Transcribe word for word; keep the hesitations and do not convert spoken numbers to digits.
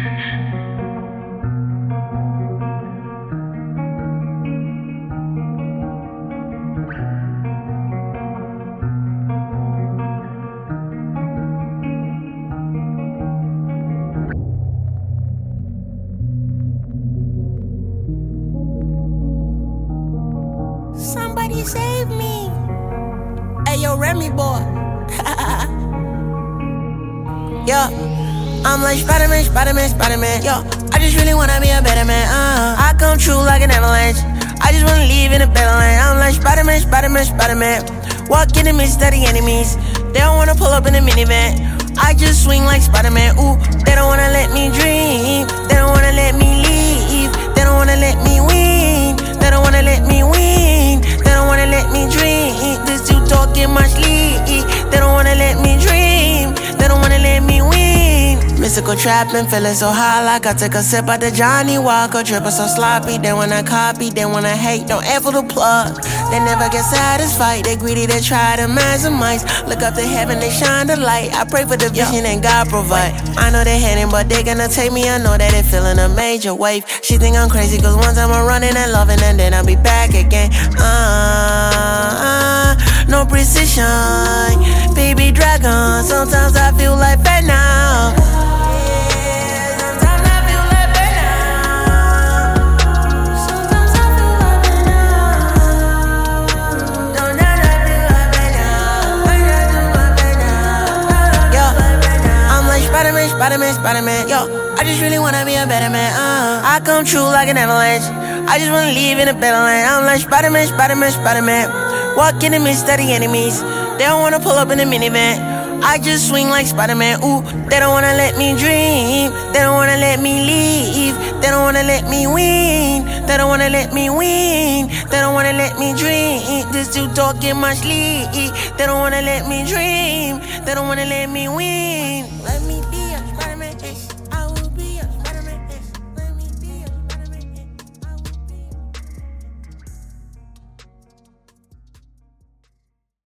Somebody save me. Hey, yo, Remy boy. Yo, I'm like Spider-Man, Spider-Man, Spider-Man. Yo, I just really wanna be a better man. Uh, I come true like an avalanche. I just wanna leave in a better land. I'm like Spider-Man, Spider-Man, Spider-Man. Walk in the midst of the enemies. They don't wanna pull up in a minivan. I just swing like Spider-Man. Ooh, they don't wanna let me dream. They don't wanna let me leave. They don't wanna let me win. They don't wanna let me win. They don't wanna let me dream. This dude talking my sleep. They don't wanna let me dream. They don't wanna let me win. Mystical trapping, feeling so high like I took a sip of the Johnny Walker. Dripping so sloppy, they wanna copy, they wanna hate, don't ever the plug. They never get satisfied, they greedy, they try to maximize. Look up to heaven, they shine the light. I pray for the vision and God provide. I know they hating, but they gonna take me. I know that they feeling a major wave. She think I'm crazy, cause one time I'm running and loving, and then I'll be back again. Uh, no precision, baby dragon. Sometimes I feel like fat now. Spider-Man, Spider-Man, Spider-Man, yo, I just really wanna be a better man, uh I come true like an avalanche. I just wanna leave in a better land. I'm like Spider-Man, Spider-Man, Spider-Man. Walk in the midst of the enemies. They don't wanna pull up in a minivan. I just swing like Spider-Man, ooh. They don't wanna let me dream. They don't wanna let me leave. They don't wanna let me win. They don't wanna let me win. They don't wanna let me dream. This dude talking my sleep. They don't wanna let me dream. They don't wanna let me win. Let me be.